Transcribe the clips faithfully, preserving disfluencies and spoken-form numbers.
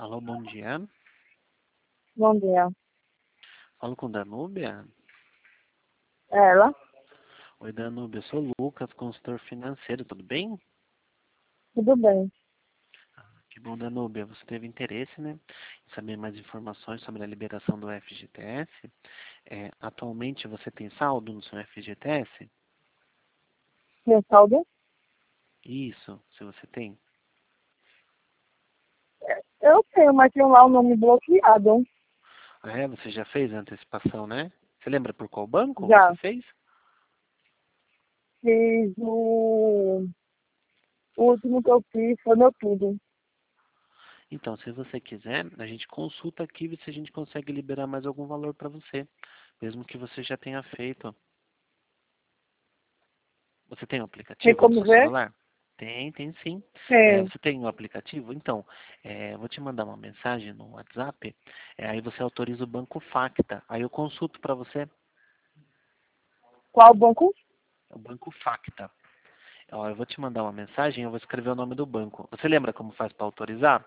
Alô, bom dia. Bom dia. Falo com Danúbia? Ela? Oi, Danúbia, eu sou o Lucas, consultor financeiro, tudo bem? Tudo bem. Que bom, Danúbia. Você teve interesse, né, em saber mais informações sobre a liberação do F G T S. É, atualmente você tem saldo no seu F G T S? Meu saldo? Isso, se você tem. Eu tenho, mas tem lá o nome bloqueado. Ah, é? Você já fez a antecipação, né? Você lembra por qual banco você Já. fez? Fiz o... O último que eu fiz foi meu tudo. Então, se você quiser, a gente consulta aqui e vê se a gente consegue liberar mais algum valor para você, mesmo que você já tenha feito. Você tem um Tem aplicativo no como seu ver? celular? Tem, tem sim. É, Tem. você tem o aplicativo? Então, é, eu vou te mandar uma mensagem no WhatsApp, é, aí você autoriza o Banco Facta. Aí eu consulto para você Qual banco? o Banco Facta. Ó, eu vou te mandar uma mensagem, eu vou escrever o nome do banco. Você lembra como faz para autorizar?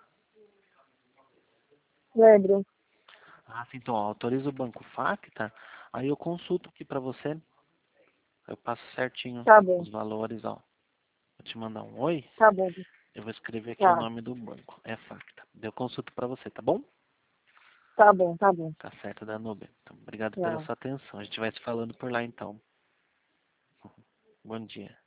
Lembro. Ah, sim, então, ó, autoriza o Banco Facta, aí eu consulto aqui para você. Eu passo certinho Tá bom. os valores, ó. Vou te mandar um oi, Tá bom. eu vou escrever aqui o Tá. nome do banco. É Facta. Eu consulto para você, tá bom? Tá bom, tá bom. Tá certo, Danube. Então, obrigado pela Tchau. sua atenção. A gente vai se falando por lá então. Bom dia.